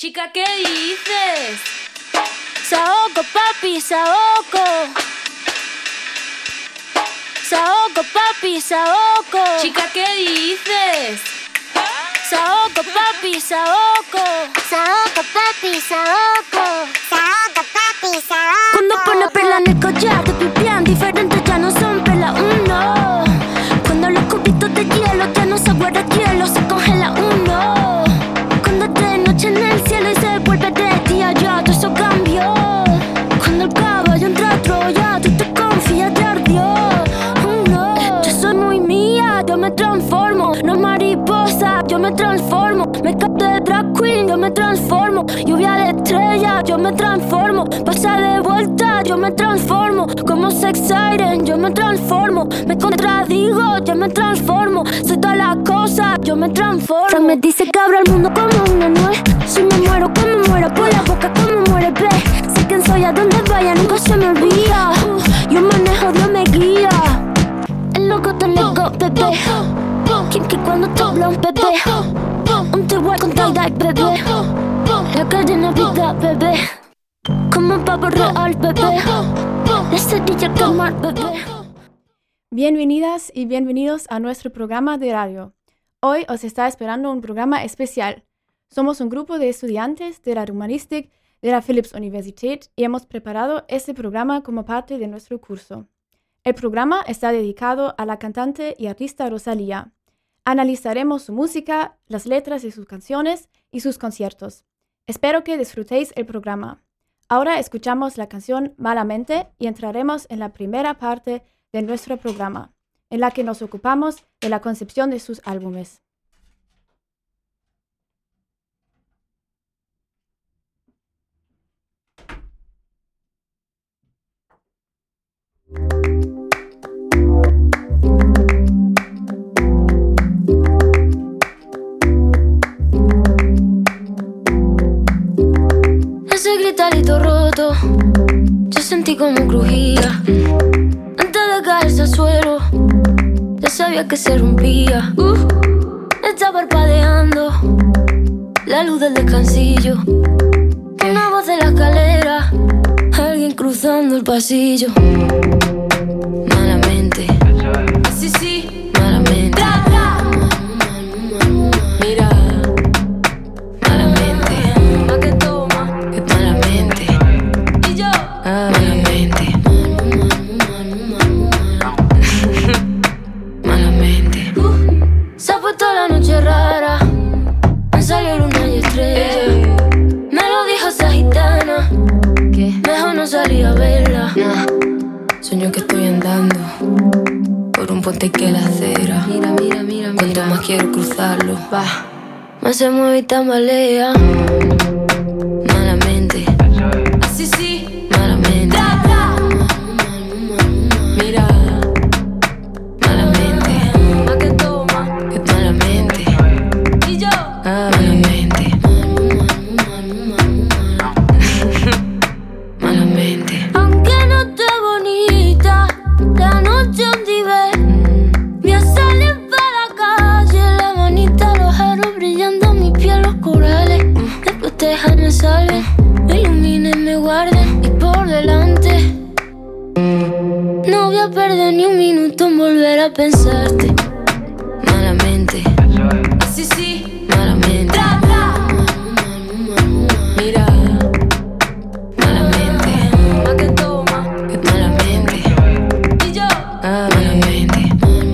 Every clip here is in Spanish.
Chica, ¿qué dices? Saoco, papi, saoco. Saoco, papi, saoco. Chica, ¿qué dices? Saoco, papi, saoco. Saoco, papi, saoco. Saoco, papi, saoco. Cuando pone perla en el collar, te pipián diferentes, ya no son perla uno. Cuando los cubitos de hielo ya no se guarda hielo, se congela uno. Cuando es de noche en el cielo y se vuelve de día, ya todo eso cambió. Cuando el caballo entra a Troya, tú te confías, te ardió. Yo soy muy mía, yo me transformo. No mariposa, yo me transformo. Me capté de drag queen, yo me transformo. Lluvia de estrella, yo me transformo. Pasa de vuelta, yo me transformo. Como sex siren, yo me transformo. Me contradigo, yo me transformo. Soy todas las cosas, yo me transformo. Fran me dice que abra el mundo como una nuez. Si me muero, como muero, por la boca como muere, ve. Sé quién soy, a donde vaya, nunca se me olvida. Yo manejo, Dios me guía. El loco te lego, bebé. Quien que cuando te habla un bebé. Un te-guay con tie-dye, bebé. La calle Navidad, bebé. Como un pavo real, bebé. La cerilla calmar, bebé. Bienvenidas y bienvenidos a nuestro programa de radio. Hoy os está esperando un programa especial. Somos un grupo de estudiantes de la Humanistik de la Philipps Universität y hemos preparado este programa como parte de nuestro curso. El programa está dedicado a la cantante y artista Rosalía. Analizaremos su música, las letras de sus canciones y sus conciertos. Espero que disfrutéis el programa. Ahora escuchamos la canción Malamente y entraremos en la primera parte de nuestro programa, en la que nos ocupamos de la concepción de sus álbumes. Ese gritarito roto, yo sentí como crujía. Antes de caerse al suelo, ya sabía que se rompía. Está parpadeando la luz del descansillo. Una voz de la escalera, alguien cruzando el pasillo. Malamente, Sí, sí. malamente. Mira, malamente. ¿Pa' qué toma? Malamente. Y yo. Malamente. Malamente. Se ha puesto la noche rara. Me salió luna y estrella. Me lo dijo esa gitana. ¿Qué? Mejor no salí a verla. Sueño que estoy andando por un puente que la acera. Mira, mira, mira, Cuanto mira. más quiero cruzarlo, Va. más se mueve y tambalea. Malamente. Sí, sí. Malamente. Mira, malamente. ¿Pa' qué toma? Malamente. Y yo. Malamente. Malamente. Aunque no esté bonita, la noche donde voy a salir para la calle, la manita, los aros brillando, mi piel, los corales. Después déjame salven, me iluminen, me guarden y por delante. No voy a perder ni un minuto en volver a pensarte. Malamente. Sí, sí. Malamente. Mira, malamente. ¿Pa' qué toma? Malamente. Y yo. Malamente.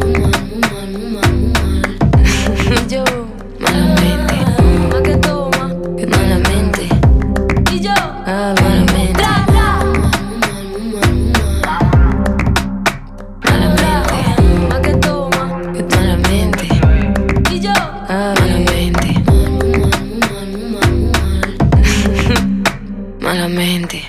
Y yo. Malamente. ¿Pa' qué toma? Malamente. Y yo. Malamente. ¿Pa' qué toma? Malamente. Y yo. Malamente. Malamente.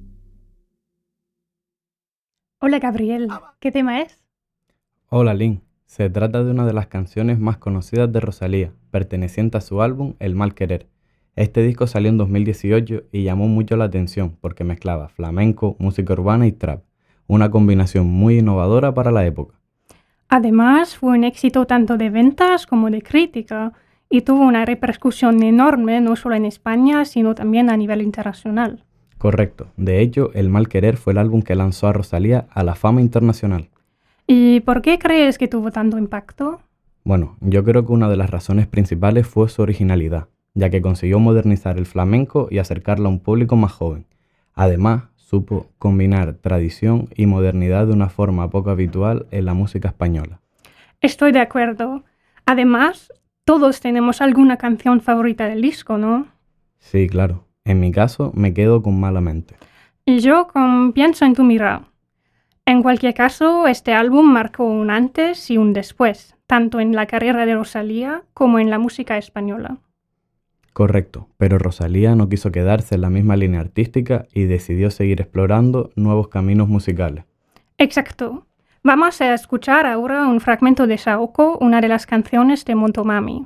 Hola Gabriel, ¿qué tema es? Hola Lynn, se trata de una de las canciones más conocidas de Rosalía, perteneciente a su álbum El Mal Querer. Este disco salió en 2018 y llamó mucho la atención porque mezclaba flamenco, música urbana y trap, una combinación muy innovadora para la época. Además, fue un éxito tanto de ventas como de crítica y tuvo una repercusión enorme no solo en España, sino también a nivel internacional. Correcto. De hecho, El Mal Querer fue el álbum que lanzó a Rosalía a la fama internacional. ¿Y por qué crees que tuvo tanto impacto? Bueno, yo creo que una de las razones principales fue su originalidad, ya que consiguió modernizar el flamenco y acercarlo a un público más joven. Además, supo combinar tradición y modernidad de una forma poco habitual en la música española. Estoy de acuerdo. Además, todos tenemos alguna canción favorita del disco, ¿no? Sí, claro. En mi caso, me quedo con Malamente. Y yo Pienso en tu mirada. En cualquier caso, este álbum marcó un antes y un después, tanto en la carrera de Rosalía como en la música española. Correcto, pero Rosalía no quiso quedarse en la misma línea artística y decidió seguir explorando nuevos caminos musicales. Exacto. Vamos a escuchar ahora un fragmento de Saoko, una de las canciones de Motomami.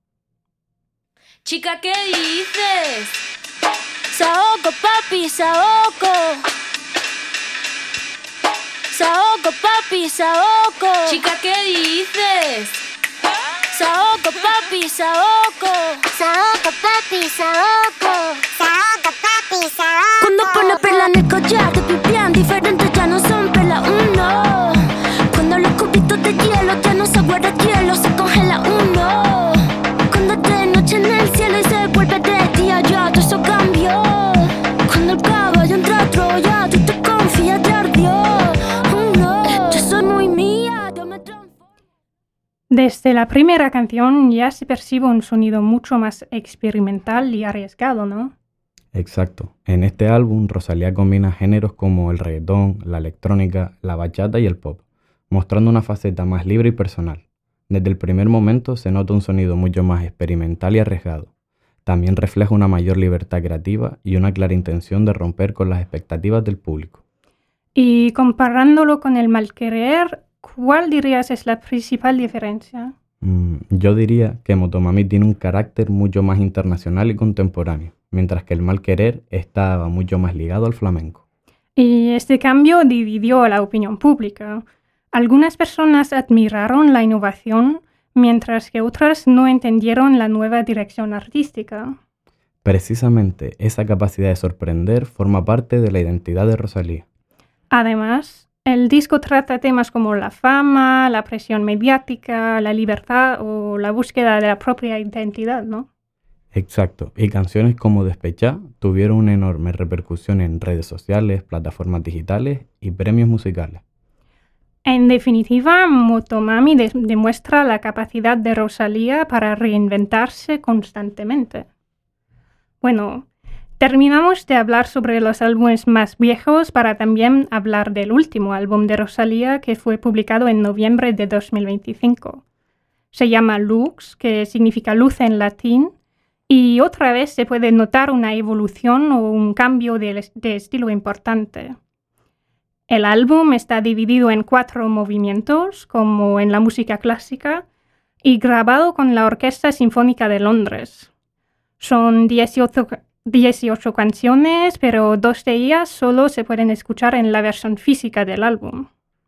Chica, ¿qué dices? Saoko, papi, Saoko. Saoko, papi, Saoko. Chica, ¿qué dices? Saoko, papi, Saoko. Saoko, papi, Saoko. Saoko, papi, Saoko. Cuando pone perla en el collar, te pipián diferentes, ya no son perla uno. Cuando los cubitos de hielo ya no se guarda hielo, se congela uno. Cuando es de noche en el cielo y se vuelve de día, ya todo eso cambió. Cuando el caballo entra a Troya, tú te confías, te ardió. Yo soy muy mía, yo me transformo. Desde la primera canción ya se percibe un sonido mucho más experimental y arriesgado, ¿no? Exacto. En este álbum, Rosalía combina géneros como el reggaetón, la electrónica, la bachata y el pop, mostrando una faceta más libre y personal. Desde el primer momento se nota un sonido mucho más experimental y arriesgado. También refleja una mayor libertad creativa y una clara intención de romper con las expectativas del público. Y comparándolo con El Mal Querer, ¿cuál dirías es la principal diferencia? Yo diría que Motomami tiene un carácter mucho más internacional y contemporáneo, mientras que El Mal Querer estaba mucho más ligado al flamenco. Y este cambio dividió a la opinión pública. Algunas personas admiraron la innovación, mientras que otras no entendieron la nueva dirección artística. Precisamente esa capacidad de sorprender forma parte de la identidad de Rosalía. Además, el disco trata temas como la fama, la presión mediática, la libertad o la búsqueda de la propia identidad, ¿no? Exacto, y canciones como Despechá tuvieron una enorme repercusión en redes sociales, plataformas digitales y premios musicales. En definitiva, Motomami demuestra la capacidad de Rosalía para reinventarse constantemente. Bueno, terminamos de hablar sobre los álbumes más viejos para también hablar del último álbum de Rosalía que fue publicado en noviembre de 2025. Se llama Lux, que significa luz en latín, y otra vez se puede notar una evolución o un cambio de estilo importante. El álbum está dividido en 4 movimientos, como en la música clásica, y grabado con la Orquesta Sinfónica de Londres. Son 18 canciones, pero 2 de ellas solo se pueden escuchar en la versión física del álbum.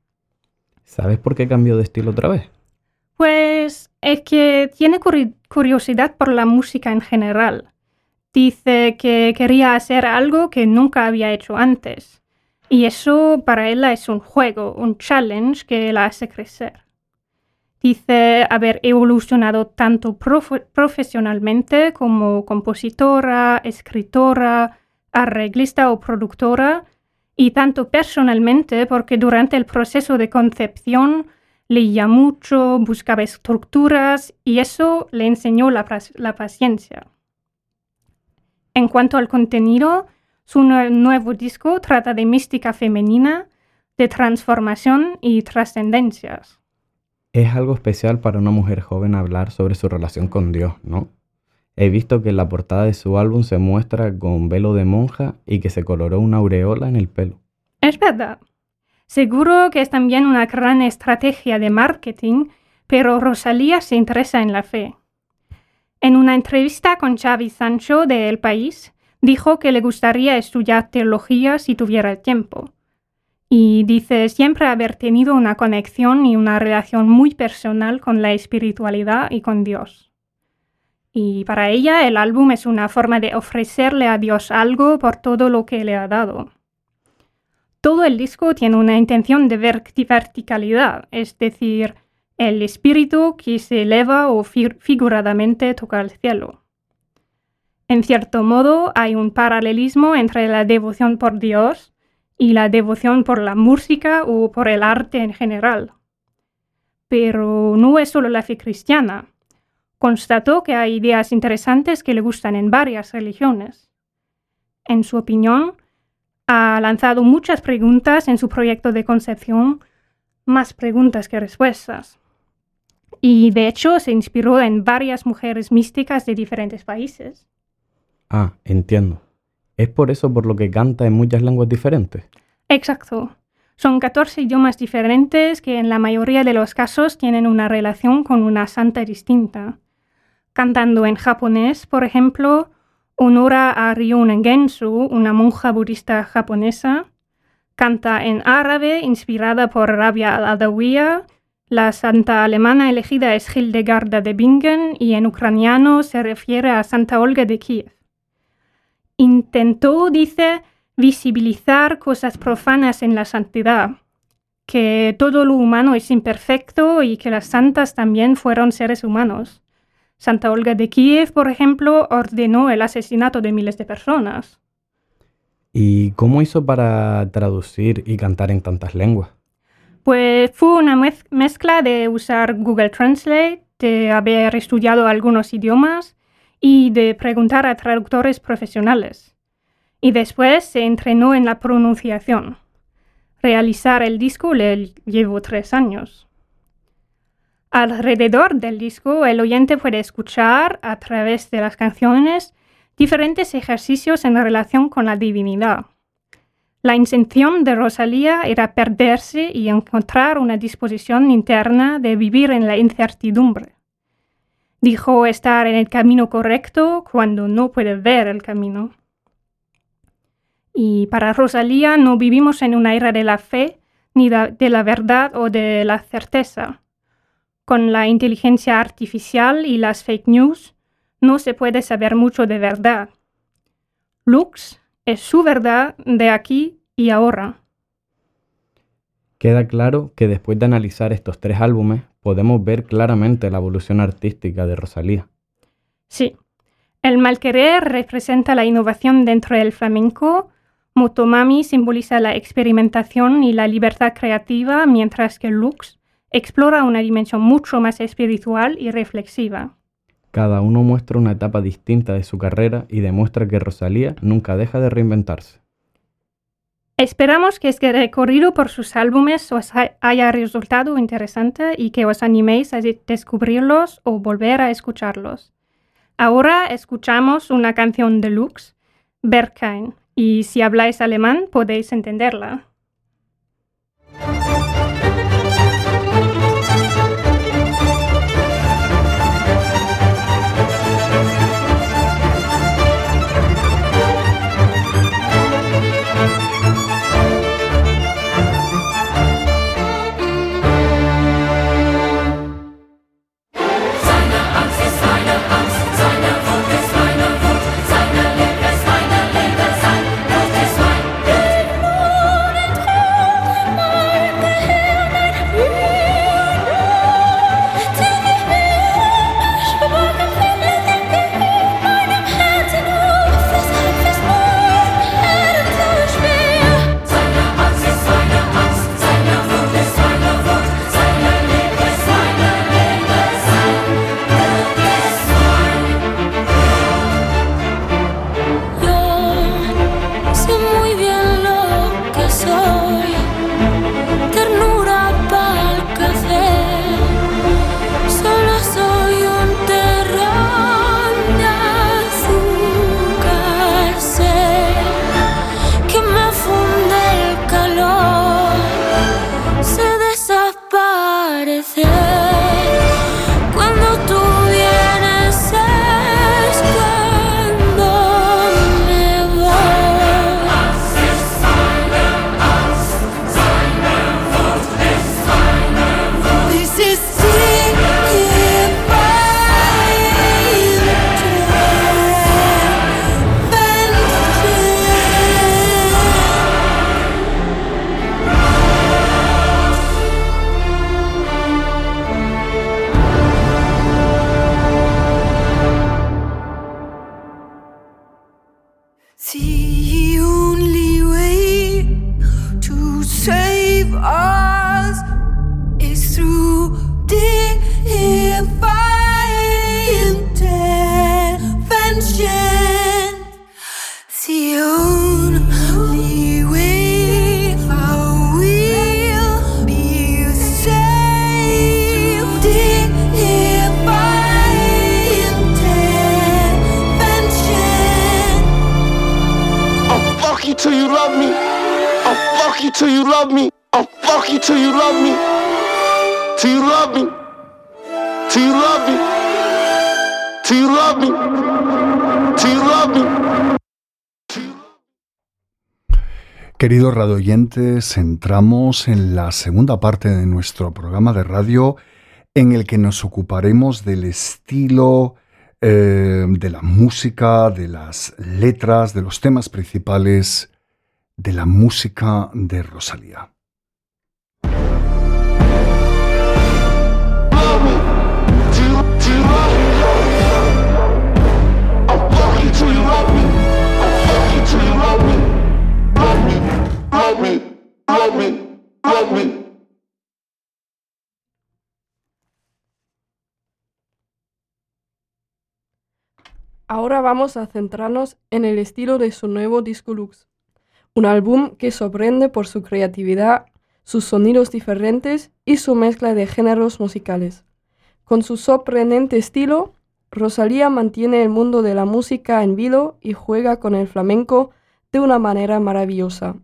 ¿Sabes por qué cambió de estilo otra vez? Pues es que tiene curiosidad por la música en general. Dice que quería hacer algo que nunca había hecho antes. Y eso para ella es un juego, un challenge que la hace crecer. Dice haber evolucionado tanto profesionalmente como compositora, escritora, arreglista o productora, y tanto personalmente porque durante el proceso de concepción leía mucho, buscaba estructuras y eso le enseñó la paciencia. En cuanto al contenido, su nuevo disco trata de mística femenina, de transformación y trascendencias. Es algo especial para una mujer joven hablar sobre su relación con Dios, ¿no? He visto que en la portada de su álbum se muestra con velo de monja y que se coloró una aureola en el pelo. Es verdad. Seguro que es también una gran estrategia de marketing, pero Rosalía se interesa en la fe. En una entrevista con Xavi Sancho de El País, dijo que le gustaría estudiar teología si tuviera el tiempo. Y dice siempre haber tenido una conexión y una relación muy personal con la espiritualidad y con Dios. Y para ella el álbum es una forma de ofrecerle a Dios algo por todo lo que le ha dado. Todo el disco tiene una intención de verticalidad, es decir, el espíritu que se eleva o figuradamente toca el cielo. En cierto modo, hay un paralelismo entre la devoción por Dios y la devoción por la música o por el arte en general. Pero no es solo la fe cristiana. Constató que hay ideas interesantes que le gustan en varias religiones. En su opinión, ha lanzado muchas preguntas en su proyecto de concepción, más preguntas que respuestas. Y de hecho se inspiró en varias mujeres místicas de diferentes países. Ah, entiendo. ¿Es por eso por lo que canta en muchas lenguas diferentes? Exacto. Son 14 idiomas diferentes que en la mayoría de los casos tienen una relación con una santa distinta. Cantando en japonés, por ejemplo, honora a Ryunen Gensu, una monja budista japonesa. Canta en árabe, inspirada por Rabia al-Adawiya. La santa alemana elegida es Hildegarda de Bingen y en ucraniano se refiere a Santa Olga de Kiev. Intentó, dice, visibilizar cosas profanas en la santidad, que todo lo humano es imperfecto y que las santas también fueron seres humanos. Santa Olga de Kiev, por ejemplo, ordenó el asesinato de miles de personas. ¿Y cómo hizo para traducir y cantar en tantas lenguas? Pues fue una mezcla de usar Google Translate, de haber estudiado algunos idiomas y de preguntar a traductores profesionales. Y después se entrenó en la pronunciación. Realizar el disco le llevó 3 años. Alrededor del disco, el oyente puede escuchar, a través de las canciones, diferentes ejercicios en relación con la divinidad. La intención de Rosalía era perderse y encontrar una disposición interna de vivir en la incertidumbre. Dijo estar en el camino correcto cuando no puede ver el camino. Y para Rosalía no vivimos en una era de la fe, ni de la verdad o de la certeza. Con la inteligencia artificial y las fake news, no se puede saber mucho de verdad. Lux es su verdad de aquí y ahora. Queda claro que después de analizar estos 3 álbumes, podemos ver claramente la evolución artística de Rosalía. Sí, el Malquerer representa la innovación dentro del flamenco, Motomami simboliza la experimentación y la libertad creativa, mientras que Lux explora una dimensión mucho más espiritual y reflexiva. Cada uno muestra una etapa distinta de su carrera y demuestra que Rosalía nunca deja de reinventarse. Esperamos que este recorrido por sus álbumes os haya resultado interesante y que os animéis a descubrirlos o volver a escucharlos. Ahora escuchamos una canción de Lux, Berghain, y si habláis alemán podéis entenderla. The only way to save us is through divine intervention. The only way I will be saved. Divine intervention. I'll fuck you till you love me. I'll fuck you till you love me. I'll fuck you till you love me. Till you love me. Till you love me. Till you love me. Till you love me. Queridos radioyentes, entramos en la segunda parte de nuestro programa de radio en el que nos ocuparemos del estilo, de la música, de las letras, de los temas principales de la música de Rosalía. Ahora vamos a centrarnos en el estilo de su nuevo disco Lux, un álbum que sorprende por su creatividad, sus sonidos diferentes y su mezcla de géneros musicales. Con su sorprendente estilo, Rosalía mantiene el mundo de la música en vilo y juega con el flamenco de una manera maravillosa.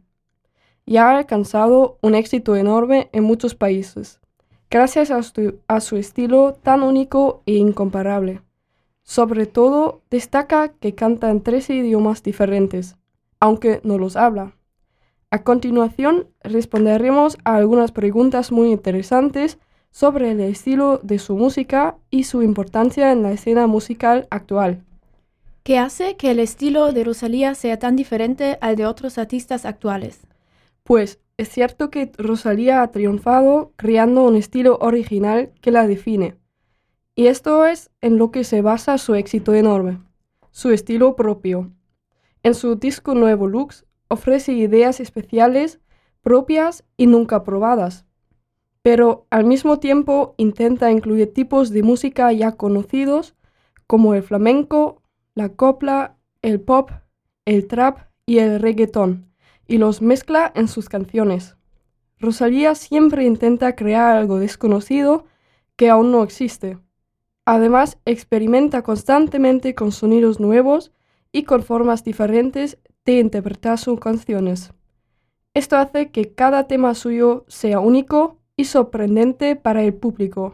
Y ha alcanzado un éxito enorme en muchos países, gracias a su estilo tan único e incomparable. Sobre todo, destaca que canta en 13 idiomas diferentes, aunque no los habla. A continuación, responderemos a algunas preguntas muy interesantes sobre el estilo de su música y su importancia en la escena musical actual. ¿Qué hace que el estilo de Rosalía sea tan diferente al de otros artistas actuales? Pues es cierto que Rosalía ha triunfado creando un estilo original que la define. Y esto es en lo que se basa su éxito enorme, su estilo propio. En su disco nuevo Lux ofrece ideas especiales, propias y nunca probadas, pero al mismo tiempo intenta incluir tipos de música ya conocidos como el flamenco, la copla, el pop, el trap y el reggaetón, y los mezcla en sus canciones. Rosalía siempre intenta crear algo desconocido que aún no existe. Además, experimenta constantemente con sonidos nuevos y con formas diferentes de interpretar sus canciones. Esto hace que cada tema suyo sea único y sorprendente para el público.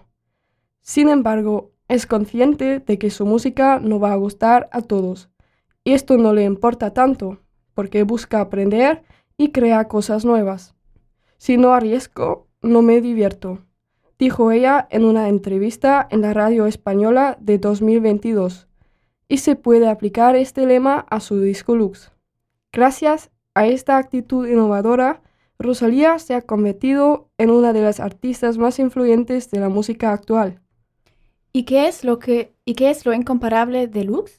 Sin embargo, es consciente de que su música no va a gustar a todos, y esto no le importa tanto, porque busca aprender y crear cosas nuevas. Si no arriesgo, no me divierto, dijo ella en una entrevista en la radio española de 2022, y se puede aplicar este lema a su disco Lux. Gracias a esta actitud innovadora, Rosalía se ha convertido en una de las artistas más influyentes de la música actual. ¿Y qué es lo incomparable de Lux?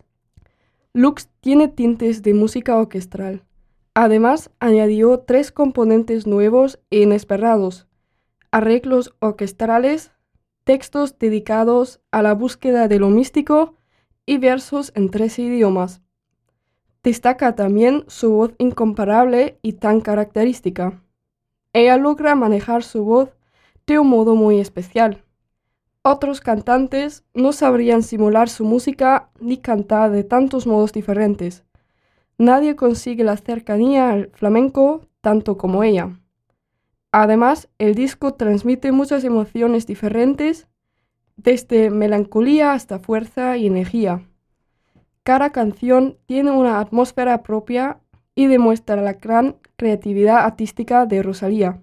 Lux tiene tintes de música orquestral. Además, añadió 3 componentes nuevos e inesperados: arreglos orquestales, textos dedicados a la búsqueda de lo místico y versos en 13 idiomas. Destaca también su voz incomparable y tan característica. Ella logra manejar su voz de un modo muy especial. Otros cantantes no sabrían simular su música ni cantar de tantos modos diferentes. Nadie consigue la cercanía al flamenco tanto como ella. Además, el disco transmite muchas emociones diferentes, desde melancolía hasta fuerza y energía. Cada canción tiene una atmósfera propia y demuestra la gran creatividad artística de Rosalía.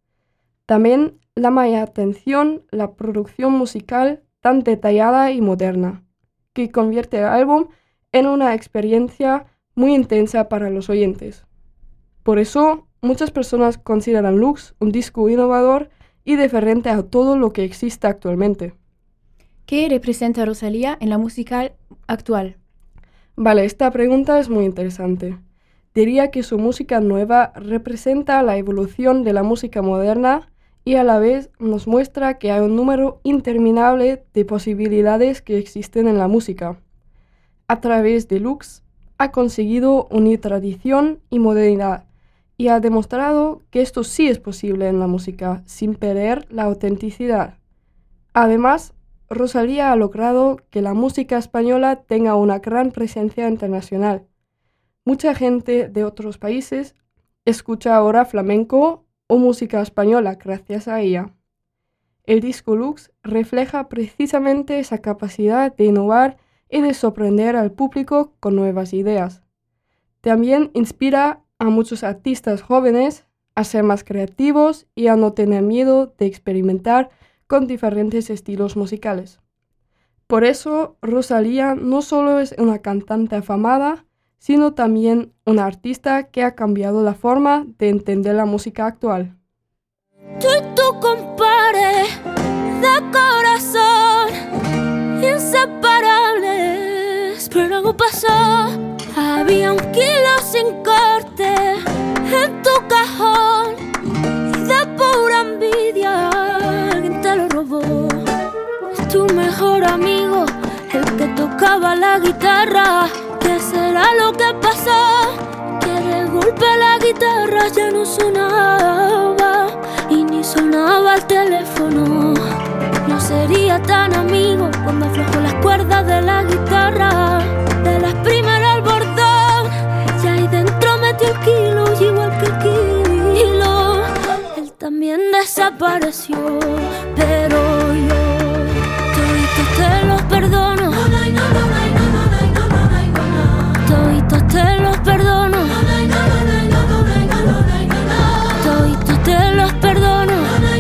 También llama la atención la producción musical tan detallada y moderna, que convierte el álbum en una experiencia muy intensa para los oyentes. Por eso, muchas personas consideran Lux un disco innovador y diferente a todo lo que existe actualmente. ¿Qué representa Rosalía en la música actual? Vale, esta pregunta es muy interesante. diría que su música nueva representa la evolución de la música moderna y a la vez nos muestra que hay un número interminable de posibilidades que existen en la música. A través de Lux ha conseguido unir tradición y modernidad y ha demostrado que esto sí es posible en la música sin perder la autenticidad. Además, Rosalía ha logrado que la música española tenga una gran presencia internacional. Mucha gente de otros países escucha ahora flamenco o música española gracias a ella. El disco Lux refleja precisamente esa capacidad de innovar y de sorprender al público con nuevas ideas. También inspira a muchos artistas jóvenes a ser más creativos y a no tener miedo de experimentar con diferentes estilos musicales. Por eso, Rosalía no solo es una cantante afamada, sino también una artista que ha cambiado la forma de entender la música actual. Tú y tu compadre de corazón, inseparables, pero algo pasó. Había 1 kilo sin corte en tu cajón y de pura envidia alguien te lo robó. Es tu mejor amigo, el que tocaba la guitarra. ¿Qué será lo que pasó? Que de golpe la guitarra ya no sonaba y ni sonaba el teléfono. No sería tan amigo cuando aflojó las cuerdas de la guitarra. De las primeras al bordón, y ahí dentro metió el kilo, y igual que el kilo, él también desapareció. Pero yo toditos te los perdono. Toditos te los perdono. Toditos te los perdono.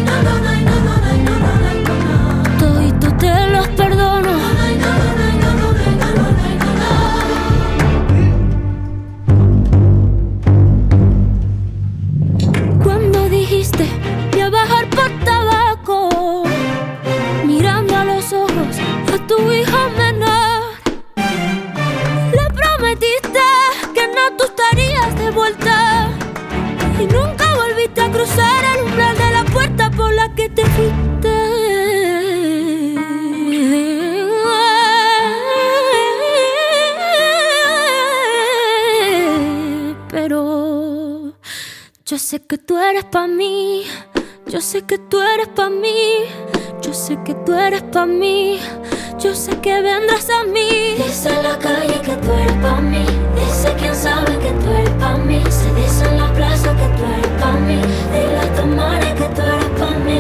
Toditos te los perdono. Cuando dijiste voy a bajar por tabaco, mirando a los ojos a tu hijo menor, le prometiste que no tú estarías de vuelta y nunca volviste a cruzar el umbral de la puerta por la que te fuiste. Pero yo sé que tú eres pa' mí, yo sé que tú eres pa' mí, yo sé que tú eres pa' mí, yo sé que vendrás a mí. Dice en la calle que tú eres pa' mí, dice quien sabe que tú eres pa' mí, se dice en la plaza que tú eres pa' mí, dile a tus mares que tú eres pa' mí.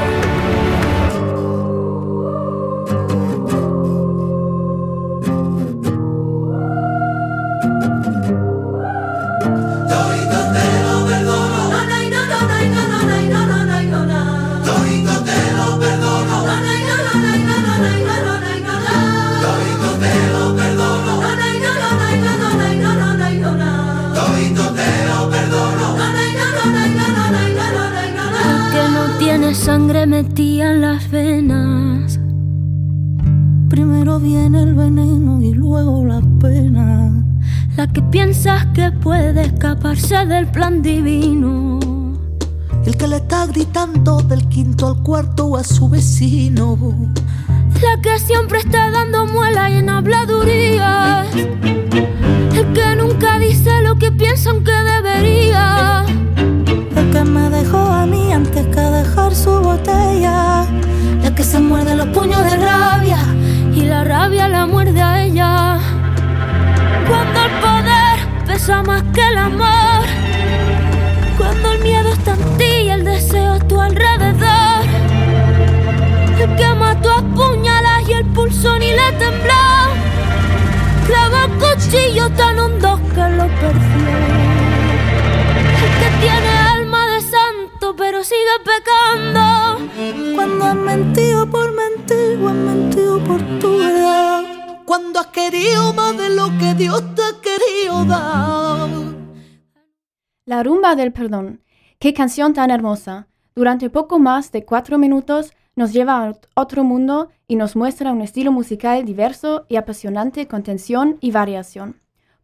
Sangre metida en las venas. Primero viene el veneno y luego la pena. La que piensas que puede escaparse del plan divino. El que le está gritando del quinto al cuarto a su vecino. La que siempre está dando muela y en habladurías. El que nunca dice lo que piensa aunque debería. El que me dejó a mí antes que dejar su botella. La que se muerde los puños de rabia y la rabia la muerde a ella. Cuando el poder pesa más que el amor, cuando el miedo está en ti y el deseo a tu alrededor. El que mató a puñalas y el pulso ni le tembló. Clavó cuchillo tan hondo que lo perdió. El que tiene alma de santo pero sigue pecando. Cuando has mentido por mentir o has mentido por tu verdad. Cuando has querido más de lo que Dios te ha querido dar. La rumba del perdón. Qué canción tan hermosa. Durante poco más de 4 minutos nos lleva a otro mundo y nos muestra un estilo musical diverso y apasionante con tensión y variación.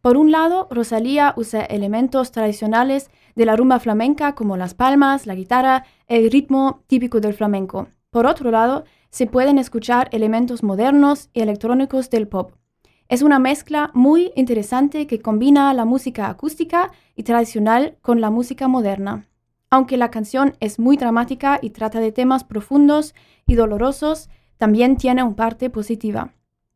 Por un lado, Rosalía usa elementos tradicionales de la rumba flamenca como las palmas, la guitarra, el ritmo típico del flamenco. Por otro lado, se pueden escuchar elementos modernos y electrónicos del pop. Es una mezcla muy interesante que combina la música acústica y tradicional con la música moderna. Aunque la canción es muy dramática y trata de temas profundos y dolorosos, también tiene una parte positiva.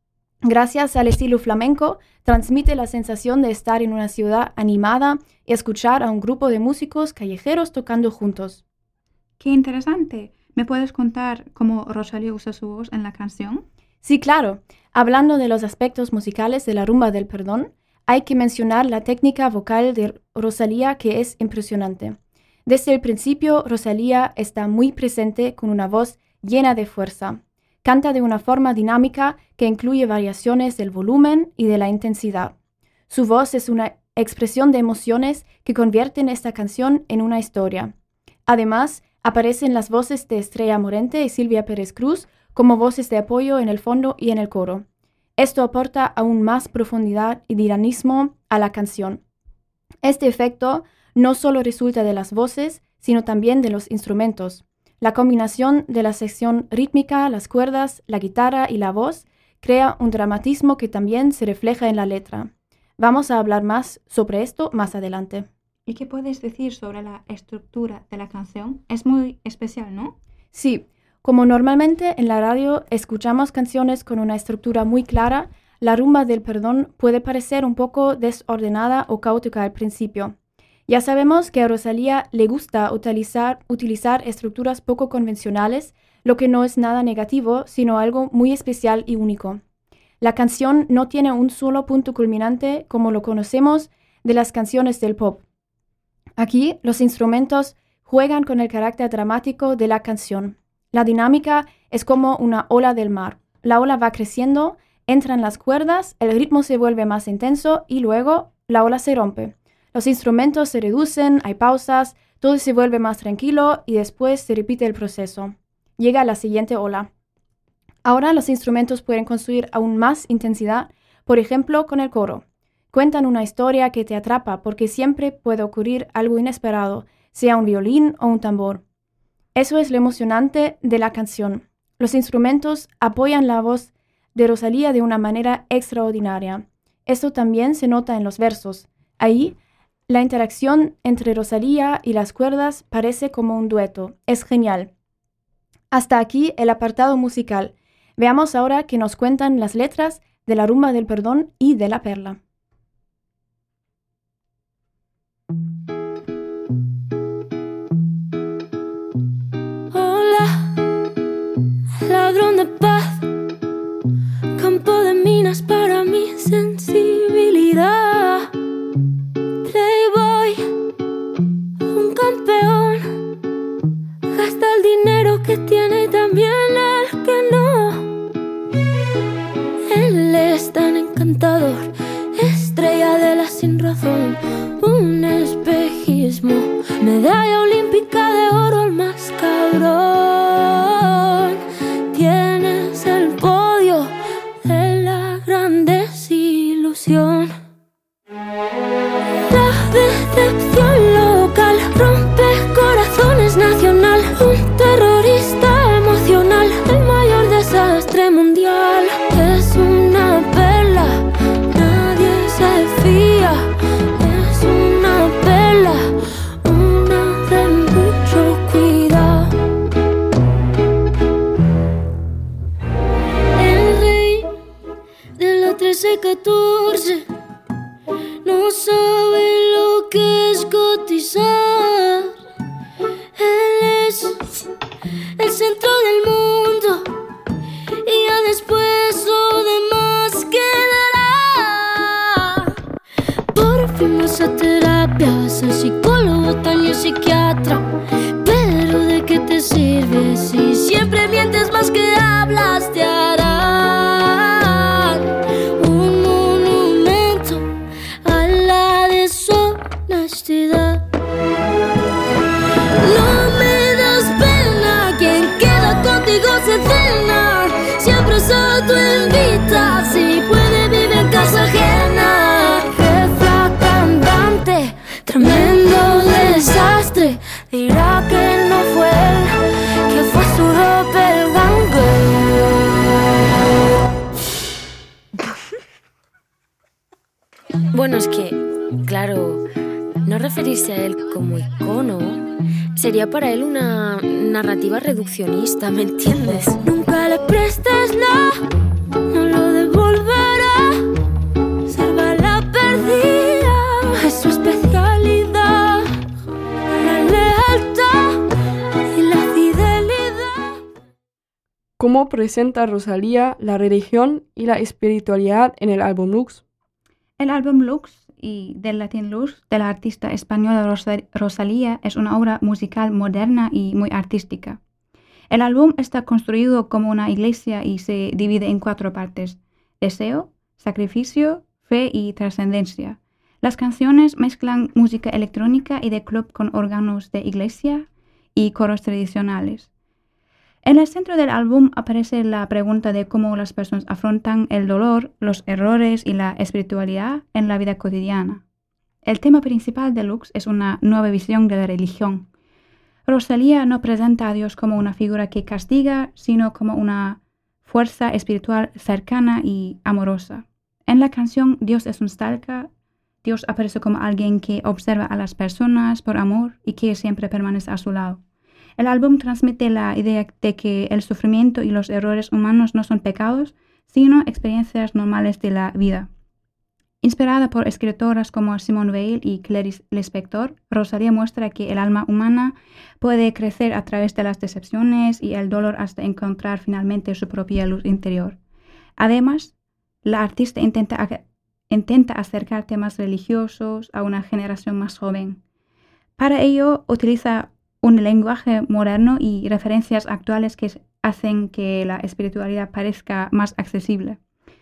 Gracias al estilo flamenco, transmite la sensación de estar en una ciudad animada y escuchar a un grupo de músicos callejeros tocando juntos. ¡Qué interesante! ¿Me puedes contar cómo Rosalía usa su voz en la canción? Sí, claro. Hablando de los aspectos musicales de la rumba del perdón, hay que mencionar la técnica vocal de Rosalía, que es impresionante. Desde el principio, Rosalía está muy presente con una voz llena de fuerza. Canta de una forma dinámica que incluye variaciones del volumen y de la intensidad. Su voz es una expresión de emociones que convierten esta canción en una historia. Además, aparecen las voces de Estrella Morente y Silvia Pérez Cruz como voces de apoyo en el fondo y en el coro. Esto aporta aún más profundidad y dinamismo a la canción. Este efecto no solo resulta de las voces, sino también de los instrumentos. La combinación de la sección rítmica, las cuerdas, la guitarra y la voz crea un dramatismo que también se refleja en la letra. Vamos a hablar más sobre esto más adelante. ¿Y qué puedes decir sobre la estructura de la canción? Es muy especial, ¿no? Sí, como normalmente en la radio escuchamos canciones con una estructura muy clara, la rumba del perdón puede parecer un poco desordenada o caótica al principio. Ya sabemos que a Rosalía le gusta utilizar estructuras poco convencionales, lo que no es nada negativo, sino algo muy especial y único. La canción no tiene un solo punto culminante como lo conocemos de las canciones del pop. Aquí los instrumentos juegan con el carácter dramático de la canción. La dinámica es como una ola del mar. La ola va creciendo, entran las cuerdas, el ritmo se vuelve más intenso y luego la ola se rompe. Los instrumentos se reducen, hay pausas, todo se vuelve más tranquilo y después se repite el proceso. Llega la siguiente ola. Ahora los instrumentos pueden construir aún más intensidad, por ejemplo con el coro. Cuentan una historia que te atrapa porque siempre puede ocurrir algo inesperado, sea un violín o un tambor. Eso es lo emocionante de la canción. Los instrumentos apoyan la voz de Rosalía de una manera extraordinaria. Esto también se nota en los versos. Ahí, la interacción entre Rosalía y las cuerdas parece como un dueto. Es genial. Hasta aquí el apartado musical. Veamos ahora qué nos cuentan las letras de la rumba del perdón y de la perla. Hola, ladrón de paz, campo de minas para mi sensibilidad. Playboy, un campeón, gasta el dinero que tiene y también el que no. Él es tan encantador, estrella de la sin razón, un espejismo, medalla olímpica de oro, el más cabrón. Tienes el podio de la gran desilusión. La decepción local rompe corazones nacional, un terrorista emocional, el mayor desastre mundial. Es una perla, nadie se fía. Es una perla, una de mucho cuidado. El rey de la 13-14 no sabe lo que es cotizar. Él es el centro del mundo y ya después lo demás quedará. Por fin vas a terapia, vas al psicólogo, tal y psiquiatra. Pero ¿de qué te sirve si siempre mientes más que hablas? Te harán un monumento a la deshonestidad. No me das pena, quien queda contigo se cena. Siempre se autoinvita, si puede vive en casa ajena. pero no referirse a él como icono sería para él una narrativa reduccionista, ¿me entiendes? Nunca le prestes nada, no lo devolverá. Salva la perdida, es su especialidad. La lealtad y la fidelidad. ¿Cómo presenta Rosalía la religión y la espiritualidad en el álbum Lux? El álbum Lux, y del latín lux, de la artista española Rosalía, es una obra musical moderna y muy artística. El álbum está construido como una iglesia y se divide en 4 partes: deseo, sacrificio, fe y trascendencia. Las canciones mezclan música electrónica y de club con órganos de iglesia y coros tradicionales. En el centro del álbum aparece la pregunta de cómo las personas afrontan el dolor, los errores y la espiritualidad en la vida cotidiana. El tema principal de Lux es una nueva visión de la religión. Rosalía no presenta a Dios como una figura que castiga, sino como una fuerza espiritual cercana y amorosa. En la canción Dios es un stalker, Dios aparece como alguien que observa a las personas por amor y que siempre permanece a su lado. El álbum transmite la idea de que el sufrimiento y los errores humanos no son pecados, sino experiencias normales de la vida. Inspirada por escritoras como Simone Weil y Clarice Lispector, Rosalía muestra que el alma humana puede crecer a través de las decepciones y el dolor hasta encontrar finalmente su propia luz interior. Además, la artista intenta acercar temas religiosos a una generación más joven. Para ello, utiliza un lenguaje moderno y referencias actuales que hacen que la espiritualidad parezca más accesible.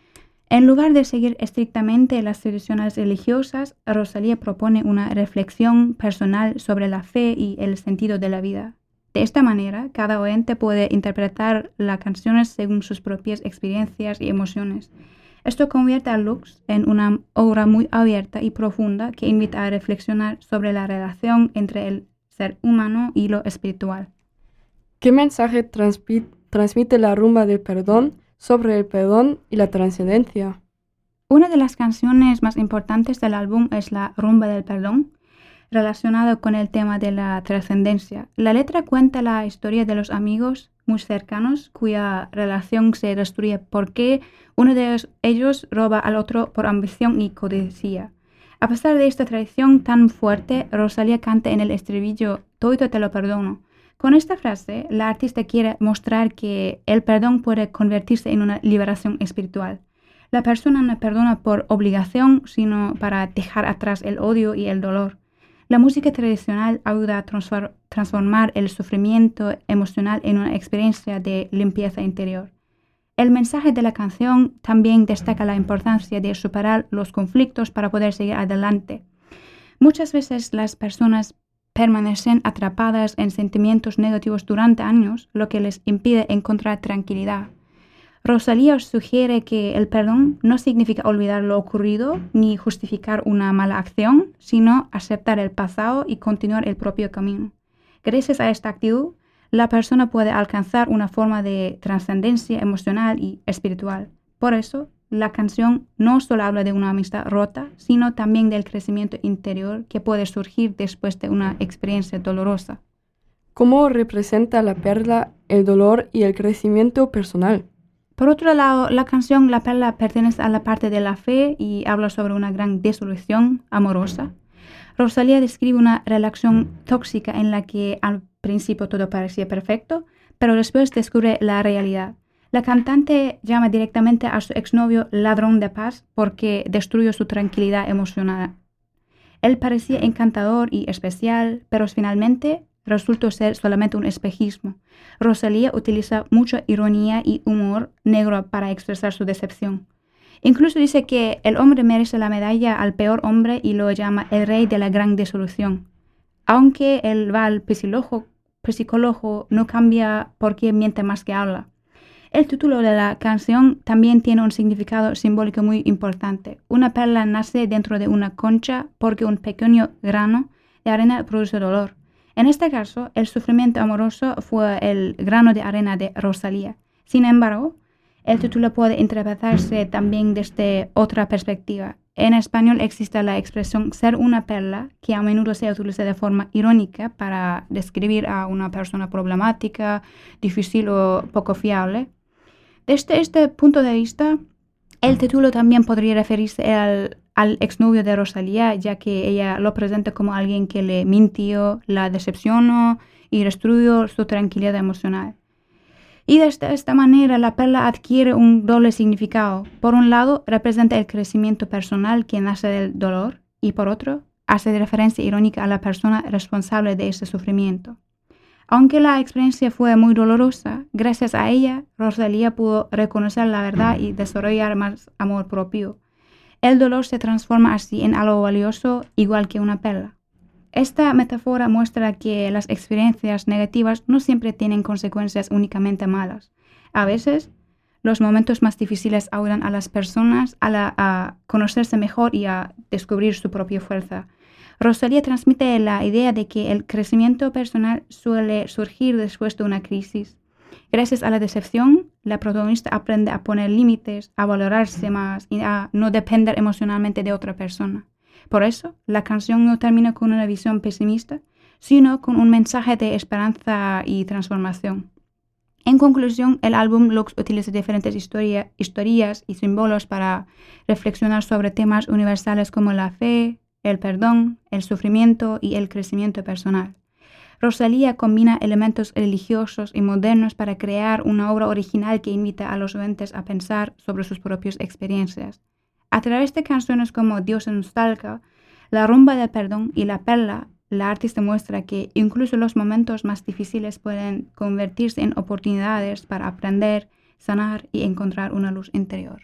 En lugar de seguir estrictamente las tradiciones religiosas, Rosalía propone una reflexión personal sobre la fe y el sentido de la vida. De esta manera, cada oyente puede interpretar las canciones según sus propias experiencias y emociones. Esto convierte a Lux en una obra muy abierta y profunda que invita a reflexionar sobre la relación entre el ser humano y lo espiritual. ¿Qué mensaje transmite la rumba del perdón sobre el perdón y la trascendencia? Una de las canciones más importantes del álbum es la rumba del perdón, relacionada con el tema de la trascendencia. La letra cuenta la historia de los amigos muy cercanos cuya relación se destruye porque uno de ellos roba al otro por ambición y codicia. A pesar de esta tradición tan fuerte, Rosalía canta en el estribillo «Todo te lo perdono». Con esta frase, la artista quiere mostrar que el perdón puede convertirse en una liberación espiritual. La persona no perdona por obligación, sino para dejar atrás el odio y el dolor. La música tradicional ayuda a transformar el sufrimiento emocional en una experiencia de limpieza interior. El mensaje de la canción también destaca la importancia de superar los conflictos para poder seguir adelante. Muchas veces las personas permanecen atrapadas en sentimientos negativos durante años, lo que les impide encontrar tranquilidad. Rosalía sugiere que el perdón no significa olvidar lo ocurrido ni justificar una mala acción, sino aceptar el pasado y continuar el propio camino. Gracias a esta actitud, la persona puede alcanzar una forma de trascendencia emocional y espiritual. Por eso, la canción no solo habla de una amistad rota, sino también del crecimiento interior que puede surgir después de una experiencia dolorosa. ¿Cómo representa la perla el dolor y el crecimiento personal? Por otro lado, la canción La Perla pertenece a la parte de la fe y habla sobre una gran desilusión amorosa. Rosalía describe una relación tóxica en la que al principio todo parecía perfecto, pero después descubre la realidad. La cantante llama directamente a su exnovio ladrón de paz porque destruyó su tranquilidad emocional. Él parecía encantador y especial, pero finalmente resultó ser solamente un espejismo. Rosalía utiliza mucha ironía y humor negro para expresar su decepción. Incluso dice que el hombre merece la medalla al peor hombre y lo llama el rey de la gran desolución. Aunque él va al psicólogo, no cambia porque miente más que habla. El título de la canción también tiene un significado simbólico muy importante. Una perla nace dentro de una concha porque un pequeño grano de arena produce dolor. En este caso, el sufrimiento amoroso fue el grano de arena de Rosalía. Sin embargo, el título puede interpretarse también desde otra perspectiva. En español existe la expresión ser una perla, que a menudo se utiliza de forma irónica para describir a una persona problemática, difícil o poco fiable. Desde este punto de vista, el título también podría referirse al exnovio de Rosalía, ya que ella lo presenta como alguien que le mintió, la decepcionó y destruyó su tranquilidad emocional. Y de esta manera la perla adquiere un doble significado. Por un lado, representa el crecimiento personal que nace del dolor y por otro, hace referencia irónica a la persona responsable de ese sufrimiento. Aunque la experiencia fue muy dolorosa, gracias a ella, Rosalía pudo reconocer la verdad y desarrollar más amor propio. El dolor se transforma así en algo valioso, igual que una perla. Esta metáfora muestra que las experiencias negativas no siempre tienen consecuencias únicamente malas. A veces, los momentos más difíciles ayudan a las personas a conocerse mejor y a descubrir su propia fuerza. Rosalía transmite la idea de que el crecimiento personal suele surgir después de una crisis. Gracias a la decepción, la protagonista aprende a poner límites, a valorarse más y a no depender emocionalmente de otra persona. Por eso, la canción no termina con una visión pesimista, sino con un mensaje de esperanza y transformación. En conclusión, el álbum Lux utiliza diferentes historias y símbolos para reflexionar sobre temas universales como la fe, el perdón, el sufrimiento y el crecimiento personal. Rosalía combina elementos religiosos y modernos para crear una obra original que invita a los oyentes a pensar sobre sus propias experiencias. A través de canciones como Dios en Nostalgia, La rumba del perdón y La perla, la artista muestra que incluso los momentos más difíciles pueden convertirse en oportunidades para aprender, sanar y encontrar una luz interior.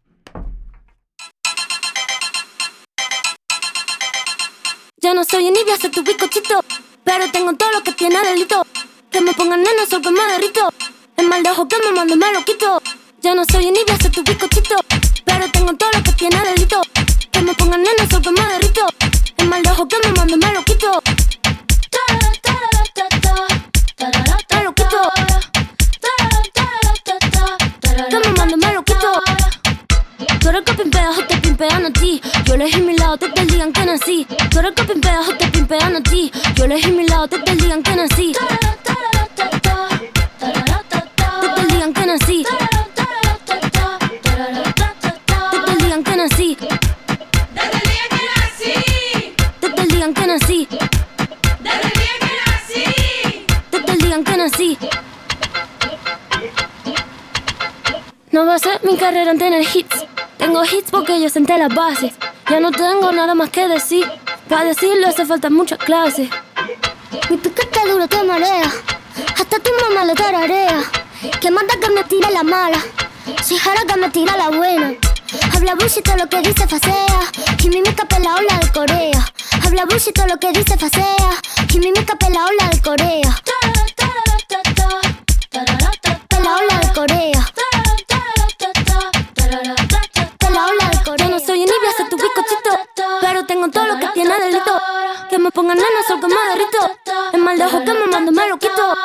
Ya no soy envidia, soy tu bizcochito, pero tengo todo lo que tiene delito. Que me pongan en el sol que me derrito, el mal de ojo que me mando me lo quito. Ya no soy envidia, soy tu bizcochito, pero tengo todo lo que tiene delito. Que me pongan en el sol que me derrito, el mal de ojo que me mando me lo quito. Me lo quito. Que me mando me lo quito. Tú eres el que pimpea o te pimpean a ti. Yo elegí mi lado desde el día en que nací. Tú eres el que pimpea o te pimpean a ti. Yo elegí mi lado desde el día en que nací. Desde el día en que nací. Desde el día en que nací. Desde el día en que nací. Desde el día en que nací. No va a ser mi carrera en tener hits. Tengo hits porque yo senté las bases. Ya no tengo nada más que decir. Para decirlo hace falta muchas clases. Mi piquete duro te marea. Hasta tu mamá le tararea. Que manda que me tira la mala. Si jara que me tira la buena. Habla bullshit todo lo que dice facea. Y mímica pela ola de Corea. Habla bullshit todo lo que dice facea. Y mímica pela ola de Corea. Pela ola de Corea. Yo no soy envidia, soy tu bizcochito, pero tengo todo lo que tiene delito. Que me pongan en el sol que me derrito, el mal de ojo que me mando me lo quito.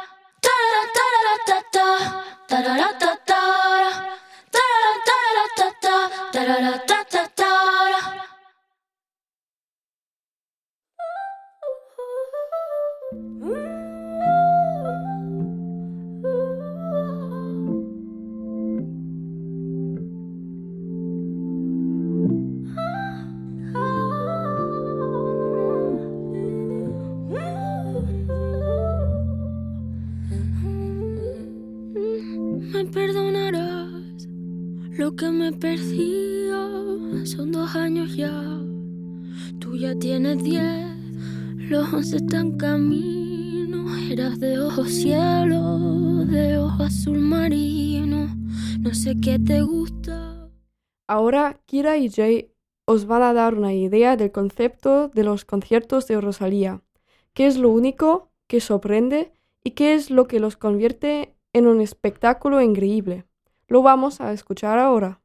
Me perdonarás lo que me perdí. Son 2 años ya. Tú ya tienes 10. Los 11 están camino. Eras de ojo cielo, de ojo azul marino. No sé qué te gusta. Ahora Kira y Jay os van a dar una idea del concepto de los conciertos de Rosalía. ¿Qué es lo único que sorprende y qué es lo que los convierte en un espectáculo increíble? Lo vamos a escuchar ahora.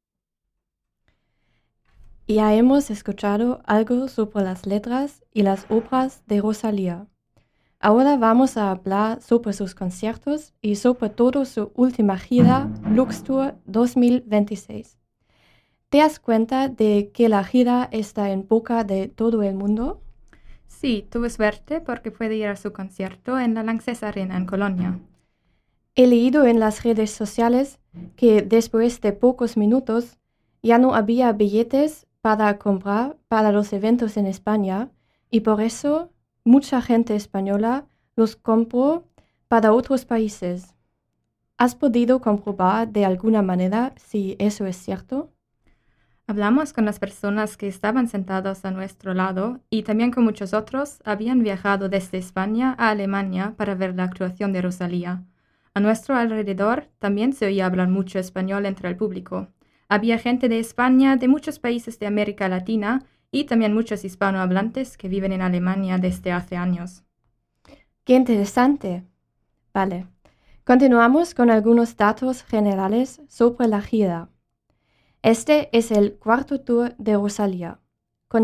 Ya hemos escuchado algo sobre las letras y las obras de Rosalía. Ahora vamos a hablar sobre sus conciertos y sobre todo su última gira, Lux Tour 2026. ¿Te das cuenta de que la gira está en boca de todo el mundo? Sí, tuve suerte porque pude ir a su concierto en la Lanxess Arena en Colonia. He leído en las redes sociales que después de pocos minutos ya no había billetes para comprar para los eventos en España y por eso mucha gente española los compró para otros países. ¿Has podido comprobar de alguna manera si eso es cierto? Hablamos con las personas que estaban sentados a nuestro lado y también con muchos otros habían viajado desde España a Alemania para ver la actuación de Rosalía. A nuestro alrededor también se oía hablar mucho español entre el público. Había gente de España, de muchos países de América Latina y también muchos hispanohablantes que viven en Alemania desde hace años. ¡Qué interesante! Vale. Continuamos con algunos datos generales sobre la gira. Este es el cuarto tour de Rosalía, con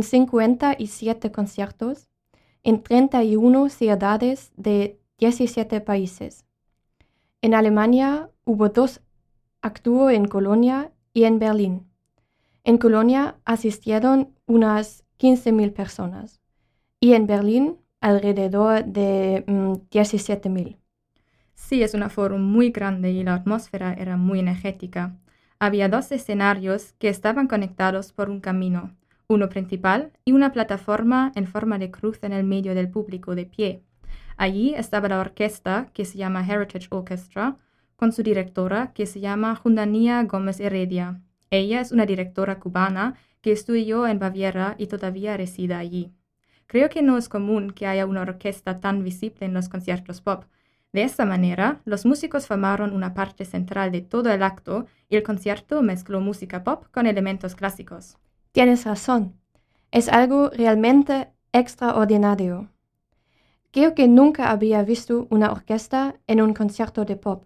57 conciertos en 31 ciudades de 17 países. En Alemania hubo 2, actuó en Colonia y en Berlín. En Colonia asistieron unas 15.000 personas y en Berlín alrededor de 17.000. Sí, es un aforo muy grande y la atmósfera era muy energética. Había 2 escenarios que estaban conectados por un camino, uno principal y una plataforma en forma de cruz en el medio del público de pie. Allí estaba la orquesta, que se llama Heritage Orchestra, con su directora, que se llama Jundanía Gómez Heredia. Ella es una directora cubana que estudió en Baviera y todavía reside allí. Creo que no es común que haya una orquesta tan visible en los conciertos pop. De esta manera, los músicos formaron una parte central de todo el acto y el concierto mezcló música pop con elementos clásicos. Tienes razón. Es algo realmente extraordinario. Creo que nunca había visto una orquesta en un concierto de pop.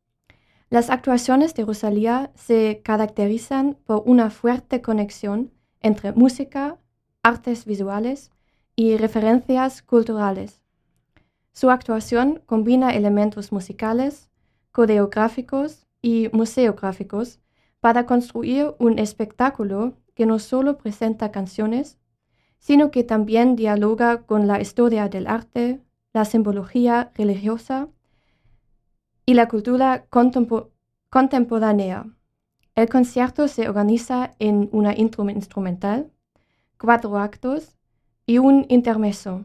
Las actuaciones de Rosalía se caracterizan por una fuerte conexión entre música, artes visuales y referencias culturales. Su actuación combina elementos musicales, coreográficos y museográficos para construir un espectáculo que no solo presenta canciones, sino que también dialoga con la historia del arte, la simbología religiosa y la cultura contemporánea. El concierto se organiza en una intro instrumental, 4 actos y un intermezzo.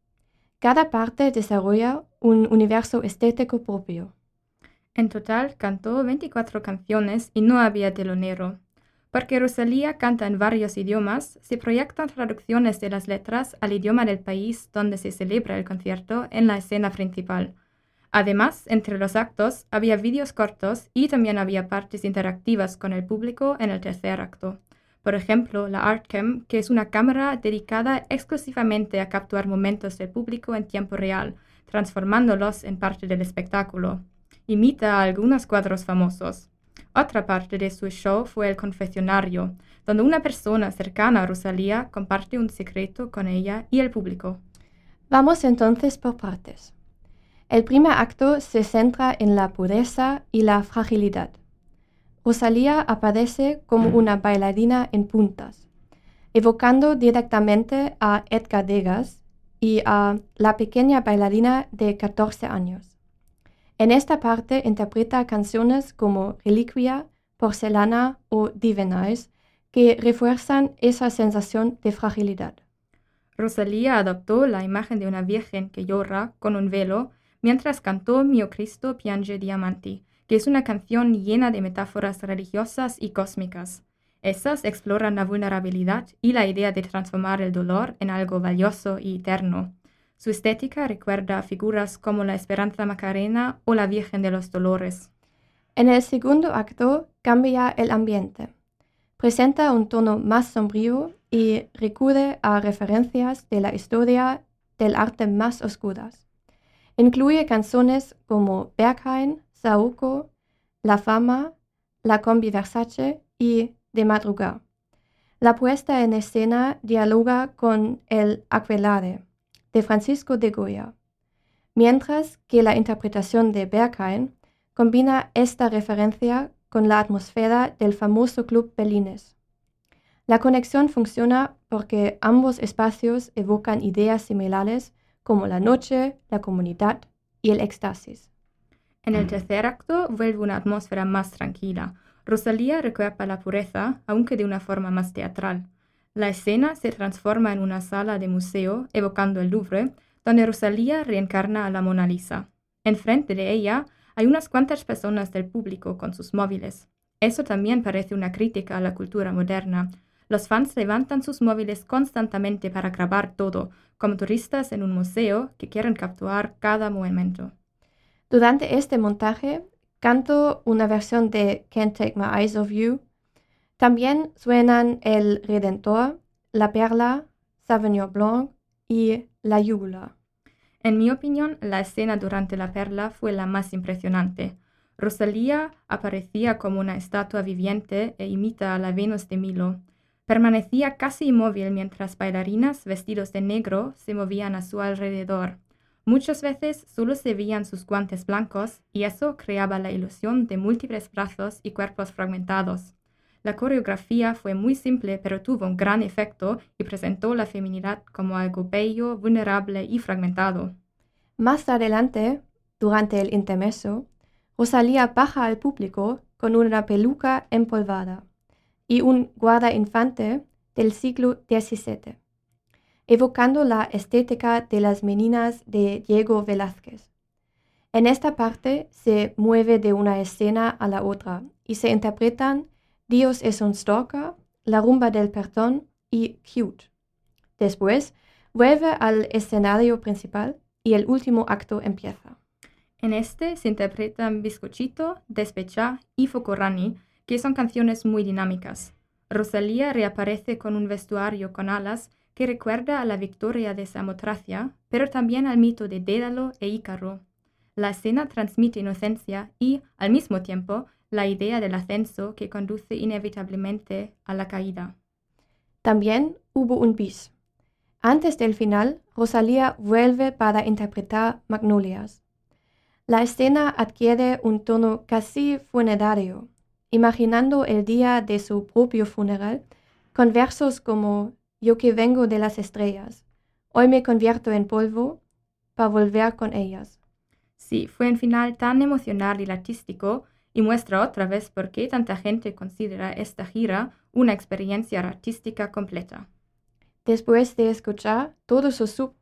Cada parte desarrolla un universo estético propio. En total cantó 24 canciones y no había telonero. Porque Rosalía canta en varios idiomas, se proyectan traducciones de las letras al idioma del país donde se celebra el concierto en la escena principal. Además, entre los actos había vídeos cortos y también había partes interactivas con el público en el tercer acto. Por ejemplo, la ArtCam, que es una cámara dedicada exclusivamente a capturar momentos del público en tiempo real, transformándolos en parte del espectáculo. Imita a algunos cuadros famosos. Otra parte de su show fue el confesionario, donde una persona cercana a Rosalía comparte un secreto con ella y el público. Vamos entonces por partes. El primer acto se centra en la pureza y la fragilidad. Rosalía aparece como una bailarina en puntas, evocando directamente a Edgar Degas y a la pequeña bailarina de 14 años. En esta parte interpreta canciones como Reliquia, Porcelana o Divinize, que refuerzan esa sensación de fragilidad. Rosalía adoptó la imagen de una virgen que llora con un velo mientras cantó Mio Cristo piange diamanti, que es una canción llena de metáforas religiosas y cósmicas. Estas exploran la vulnerabilidad y la idea de transformar el dolor en algo valioso y eterno. Su estética recuerda a figuras como la Esperanza Macarena o la Virgen de los Dolores. En el segundo acto cambia el ambiente. Presenta un tono más sombrío y recurre a referencias de la historia del arte más oscuras. Incluye canciones como Berghain, Saoko, La Fama, La Combi Versace y De Madrugada. La puesta en escena dialoga con el Aquelarre, de Francisco de Goya, mientras que la interpretación de Berghain combina esta referencia con la atmósfera del famoso Club Belines. La conexión funciona porque ambos espacios evocan ideas similares como la noche, la comunidad y el éxtasis. En el tercer acto vuelve una atmósfera más tranquila. Rosalía recuerda la pureza, aunque de una forma más teatral. La escena se transforma en una sala de museo, evocando el Louvre, donde Rosalía reencarna a la Mona Lisa. Enfrente de ella hay unas cuantas personas del público con sus móviles. Eso también parece una crítica a la cultura moderna. Los fans levantan sus móviles constantemente para grabar todo, como turistas en un museo que quieren capturar cada momento. Durante este montaje, canto una versión de Can't Take My Eyes Off You. También suenan El Redentor, La Perla, Sauvignon Blanc y La Yugular. En mi opinión, la escena durante La Perla fue la más impresionante. Rosalía aparecía como una estatua viviente e imita a la Venus de Milo. Permanecía casi inmóvil mientras bailarinas vestidos de negro se movían a su alrededor. Muchas veces solo se veían sus guantes blancos y eso creaba la ilusión de múltiples brazos y cuerpos fragmentados. La coreografía fue muy simple pero tuvo un gran efecto y presentó la feminidad como algo bello, vulnerable y fragmentado. Más adelante, durante el intermezzo, Rosalía baja al público con una peluca empolvada y un guardainfante del siglo XVII, evocando la estética de las meninas de Diego Velázquez. En esta parte se mueve de una escena a la otra y se interpretan Dios es un stalker, La rumba del perdón y Cute. Después vuelve al escenario principal y el último acto empieza. En este se interpretan Bizcochito, Despechá y Focorani, que son canciones muy dinámicas. Rosalía reaparece con un vestuario con alas que recuerda a la victoria de Samotracia, pero también al mito de Dédalo e Ícaro. La escena transmite inocencia y, al mismo tiempo, la idea del ascenso que conduce inevitablemente a la caída. También hubo un bis. Antes del final, Rosalía vuelve para interpretar Magnolias. La escena adquiere un tono casi funerario, imaginando el día de su propio funeral, con versos como Yo que vengo de las estrellas, hoy me convierto en polvo para volver con ellas. Sí, fue un final tan emocional y artístico y muestra otra vez por qué tanta gente considera esta gira una experiencia artística completa. Después de escuchar todos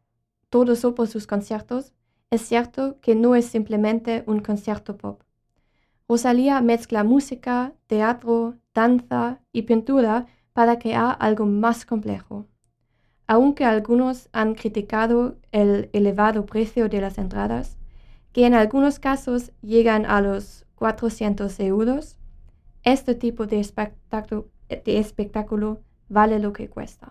por sus conciertos, es cierto que no es simplemente un concierto pop. Rosalía mezcla música, teatro, danza y pintura para crear algo más complejo. Aunque algunos han criticado el elevado precio de las entradas, que en algunos casos llegan a los 400 euros, este tipo de espectáculo vale lo que cuesta.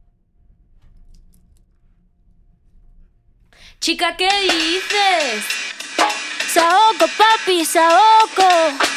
Chica, ¿qué dices? Saoco, papi, saoco.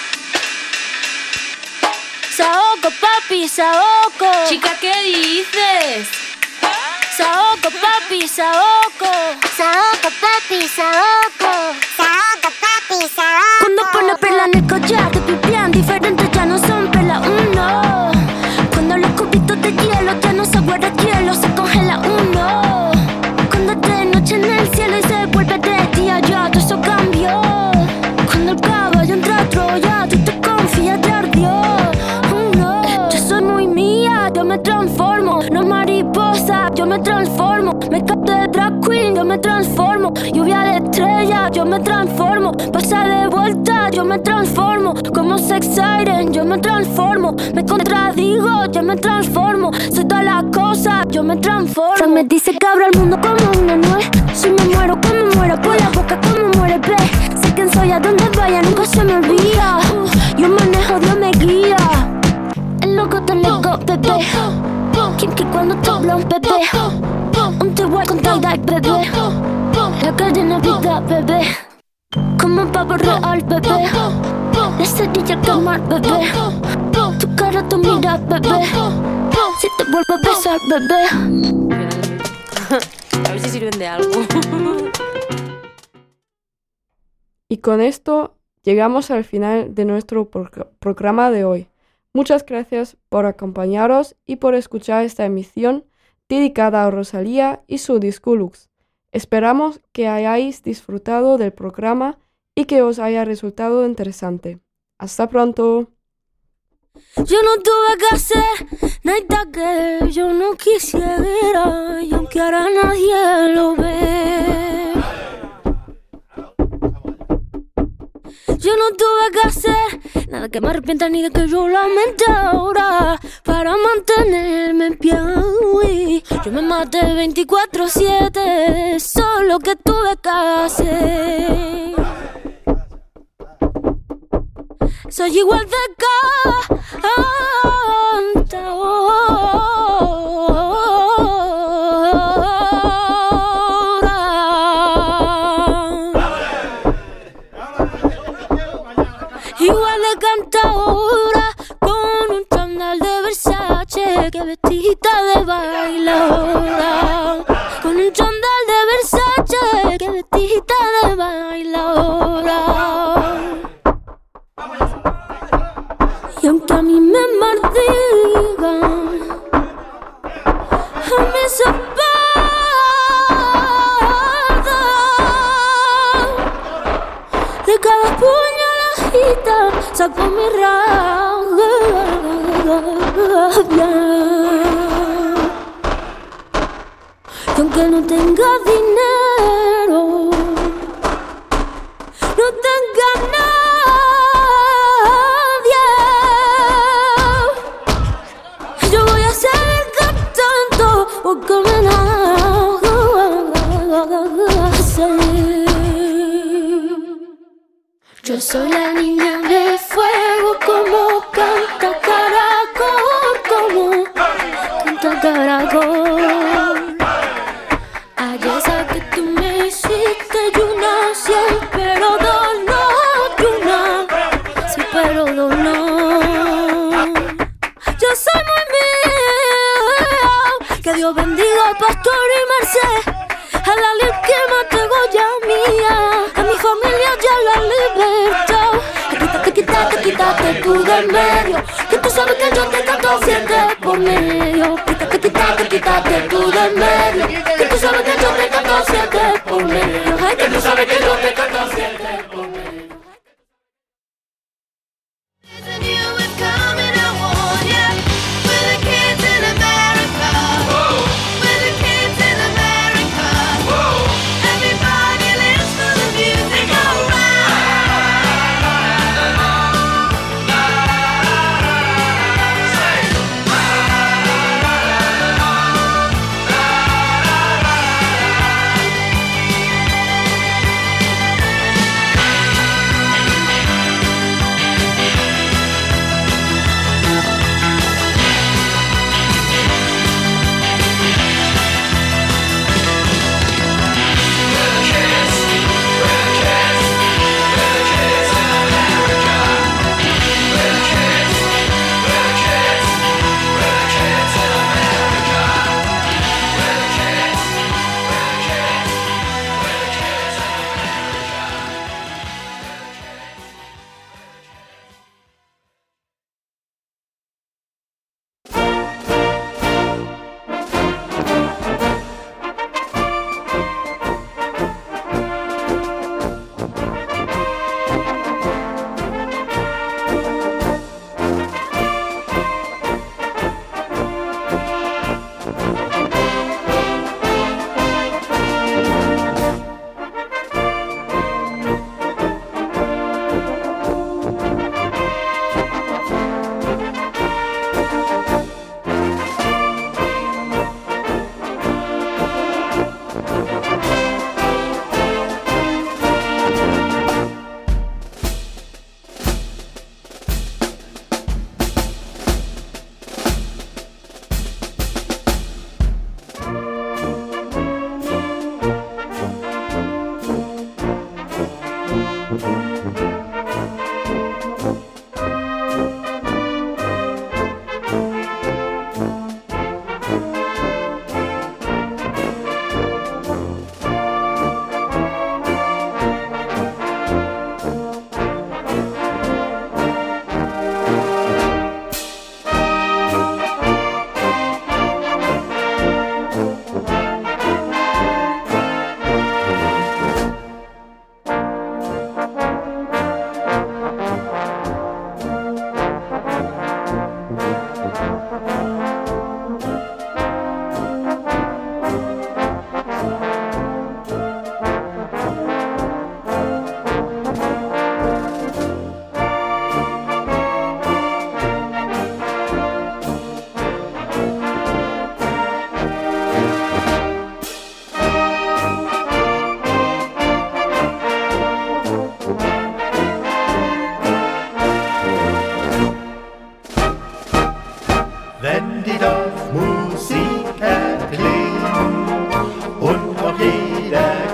Saoco, papi, saoco. Chica, ¿qué dices? Saoco, papi, saoco. Saoco, papi, saoco. Saoco, papi, saoco. Cuando pone perla en el collar, te pipián diferentes, ya no son perla uno. Cuando los cubitos de hielo ya no se guarda hielo, se congela uno. Cuando es de noche en el cielo y se vuelve de día, ya todo eso cambió. Cuando el caballo entra a Troya, tú te confías, te ardió. Yo soy muy mía, yo me transformo. No mariposa, yo me transformo. Makeup de drag queen, yo me transformo. Lluvia de estrella, yo me transformo. Pasa de vuelta, yo me transformo. Como sex siren, yo me transformo. Me contradigo, yo me transformo. Soy todas las cosas, yo me transformo. Frank me dice que abro el mundo como una nuez. Si me muero, como muero, por la boca como muere, ve. Sé quién soy, a donde vaya, nunca se me olvida. Yo manejo, Dios me guía. El loco te loco, bebé. Kinky cuando te habla un bebé. Un te-way con tie-dye, bebé. La cadena vida, bebé. Como un pavo real, bebé. La cerilla al quemar, bebé. Tu cara, tu mira, bebé. Si te vuelvo a besar, bebé. A ver si sirven de algo. Y con esto llegamos al final de nuestro programa de hoy. Muchas gracias por acompañaros y por escuchar esta emisión dedicada a Rosalía y su disco Lux. Esperamos que hayáis disfrutado del programa y que os haya resultado interesante. Hasta pronto. Yo no tuve que hacer nada que yo no quisiera, y aunque ahora nadie lo ve. Yo no tuve que hacer nada que me arrepienta ni de que yo lamente ahora para mantenerme en pie. Uy, yo me maté 24/7, solo que tuve que hacer. Soy igual de cantadora, con un chándal de Versace, que vestidita de bailadora. Con un chándal de Versace, que vestidita de bailadora. Y aunque a mí me maldigan, a mi espalda, de cada puñalajita saco mi rabia. Y aunque no tenga dinero, no tenga nada, porque me nace. Yo soy la niña de fuego, como canta caracol, como canta caracol. Ayer sé que tú me hiciste y una sí, pero dos no, y una sí, pero dos no. Yo soy muy mía, que Dios bendiga a Pastor y Merced, a la ley que me tengo ya mía, a mi familia ya la libertad. Quítate tú del medio, que tú sabes que yo te canto siete por medio. Quítate tú del medio, que tú sabes que yo te canto siete por medio. Ay, que tú sabes que yo te canto siete por medio.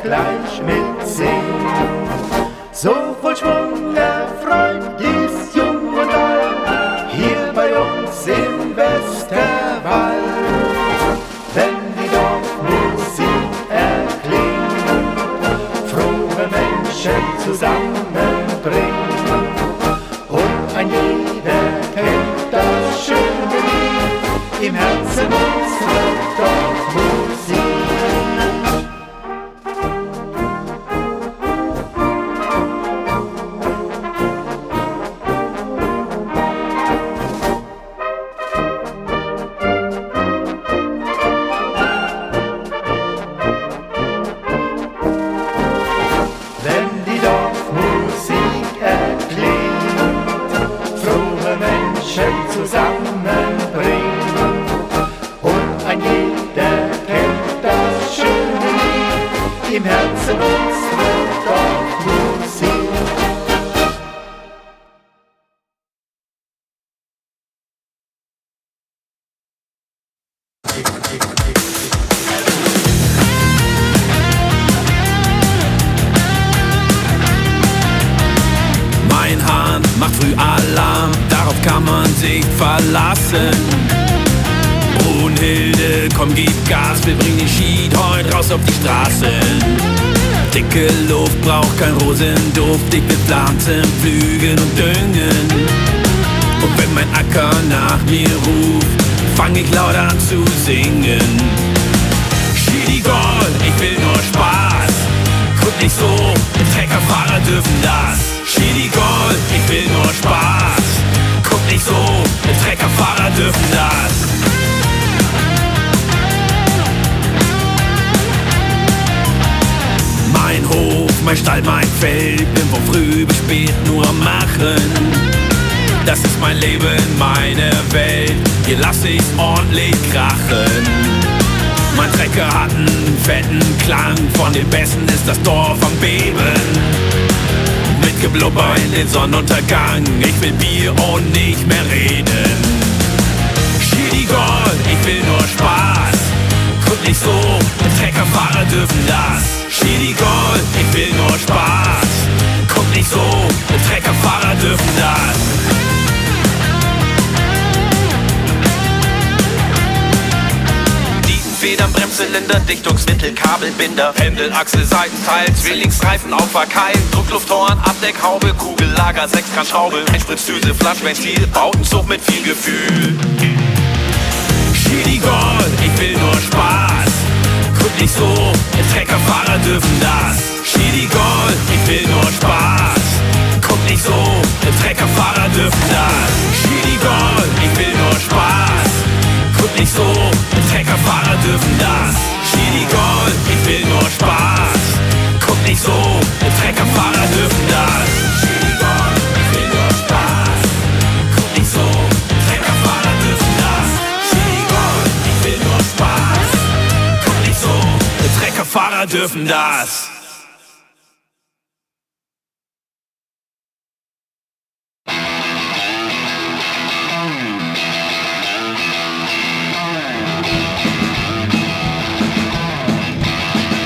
gleich mitsingen. So voll Schwung erfreut ist jung und alt, hier bei uns im Westerwald. Wenn die Dorfmusik erklingt, frohe Menschen zusammenbringt, und ein jeder kennt das schöne Lied im Herzen unserer Dorfmusik. Mein Hahn macht früh Alarm, darauf kann man sich verlassen. Brunhilde, komm, gib Gas, wir bringen den Schied heute raus auf die Straßen. Dicke Luft braucht kein Rosenduft, ich will Pflanzen pflügen und düngen. Und wenn mein Acker nach mir ruft, fang ich laut an zu singen. Schiedigold, ich will nur Spaß, guck nicht so, Treckerfahrer dürfen das. Schiedigold, ich will nur Spaß, guck nicht so, Treckerfahrer dürfen das. Mein Hof, mein Stall, mein Feld, bin von früh bis spät nur am Machen. Das ist mein Leben, meine Welt, hier lass ich's ordentlich krachen. Mein Trecker hat einen fetten Klang, von den Besten ist das Dorf am Beben. Mit Geblubber in den Sonnenuntergang, ich will Bier und nicht mehr reden. Schiedigold, ich will nur Spaß, guck nicht so, Treckerfahrer dürfen das. Schiedigold, ich will nur Spaß, guck nicht so, Treckerfahrer dürfen das. Federn, Bremszylinder, Dichtungsmittel, Kabelbinder, Pendelachse, Seitenteil, Zwillingsreifen, Auffahrkeil, Drucklufthorn, Abdeckhaube, Kugellager, Sechskantschraube, Einspritzdüse, Flaschventil, Bautenzug mit viel Gefühl. Schiedigold, ich will nur Spaß, guck nicht so, Treckerfahrer dürfen das. Schiedigold, ich will nur Spaß, guck nicht so, Treckerfahrer dürfen das. Schiedigold, ich will nur Spaß, guck nicht so, Treckerfahrer dürfen das. Schiedigold, ich will nur Spaß, guck nicht so, Treckerfahrer dürfen das. Schiedigold, ich will nur Spaß, guck nicht so, Treckerfahrer dürfen das. Schiedigold, ich will nur Spaß, guck nicht so, Treckerfahrer dürfen das.